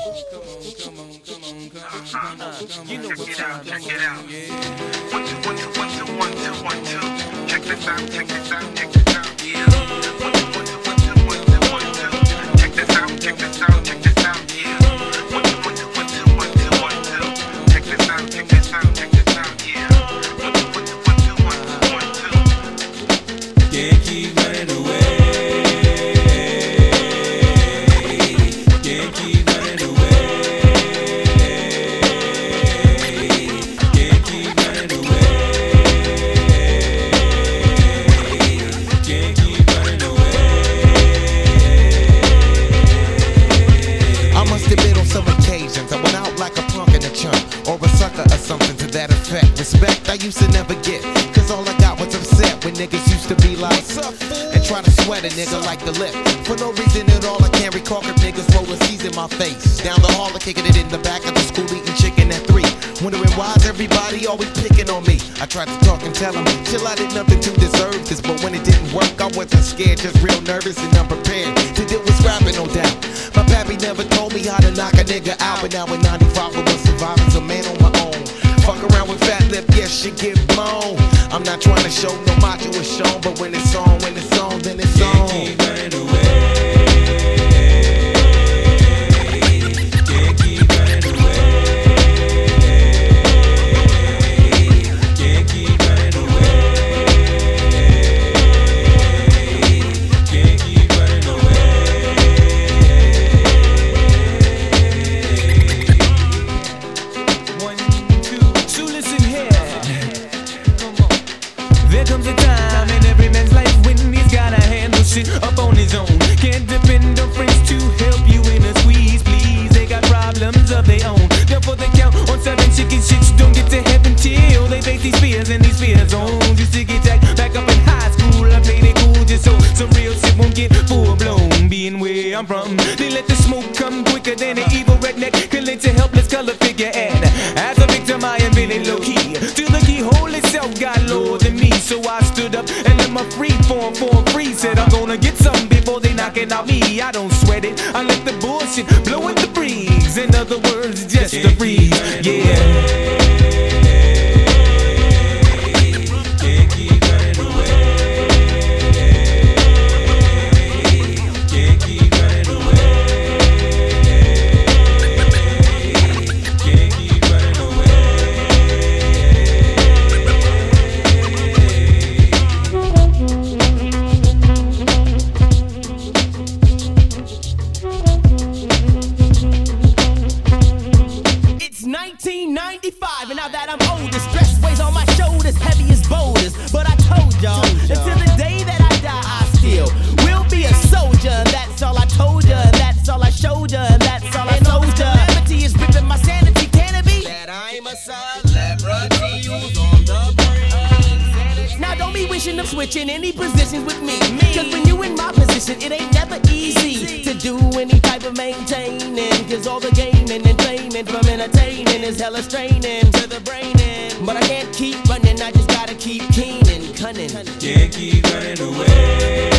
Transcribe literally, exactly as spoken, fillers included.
You know what time it is. Check it out. One, two, one, two, one, two, one, two, one, two. Check this out, check this out, check this out. Yeah. One, two, one, two, one, two, one, two, one, two. Check this out, check this out, check this out. Yeah. One, two, one, two, one, two, one, two, one, two. Check this out, check this out, check this out. Yeah. One, two, one, two, one, two, one, two, one, two. Can't keep running away. Can't keep running away. Can't keep running away. Can't keep running away. I must admit on some occasions I went out like a punk in a chunk, or a sucker or something to that effect. Respect I used to never get, cause all I got was upset when niggas used to be like, and try to sweat a nigga like the lip. For no reason at all I can't recall if niggas rolling C's in my face. Down the hall, I kicking it in the back of the school eating chicken at three. Wondering why's everybody always picking on me. I tried to talk and tell them, chill, I did nothing to deserve this. But when it didn't work, I wasn't scared, just real nervous and unprepared to deal with scrapping, no doubt. My pappy never told me how to knock a nigga out, but now in ninety-five I was surviving as a man on my own. Fuck around with fat lip, yes, shit get blown. I'm not trying to show no macho is shown, but when it's on, when it's on, then it's on. Can't keep running away. Can't keep running away. Can't keep running away. Can't keep running away. One, two, so listen here. Come on. There comes a time in every man's life when he's gotta handle shit up on his own. Can't depend on friends to help you in a squeeze, please. They got problems of their own. Therefore they count on seven chicken shits. Don't get to heaven till they face these fears and these fear zones. Used to get jacked back up in high school. I played it cool just so some real shit won't get full blown. Being where I'm from, they let the smoke come quicker than an evil redneck can let a helpless color figure. And as a victim I am really low key. Till the keyhole itself got lower than me. So I stood up and let my free form form free. Said I'm gonna get something before they knocking out me. I don't sweat it, I let the bullshit blow in the breeze. In other words, just a breeze, yeah. Can't keep running away. Can't keep running away. Can't keep running away. It's nineteen ninety-five, and now that I'm older, stress weighs on my shoulders, heavy as boulders. But I told y'all, until the day that I die, I still will be a soldier. That's all I told ya, that's all I showed ya, that's all I told ya. Calamity is ripping my sanity, can it be? That I'm a celebrity who's on the brink. Now don't be wishing of switching any positions with me, cause when you in my position, it ain't never easy to do any type of maintaining. Cause all the gaming and flaming from entertaining is hella straining to the brain. But I can't keep running, I just gotta keep keen and cunning. Can't keep running away.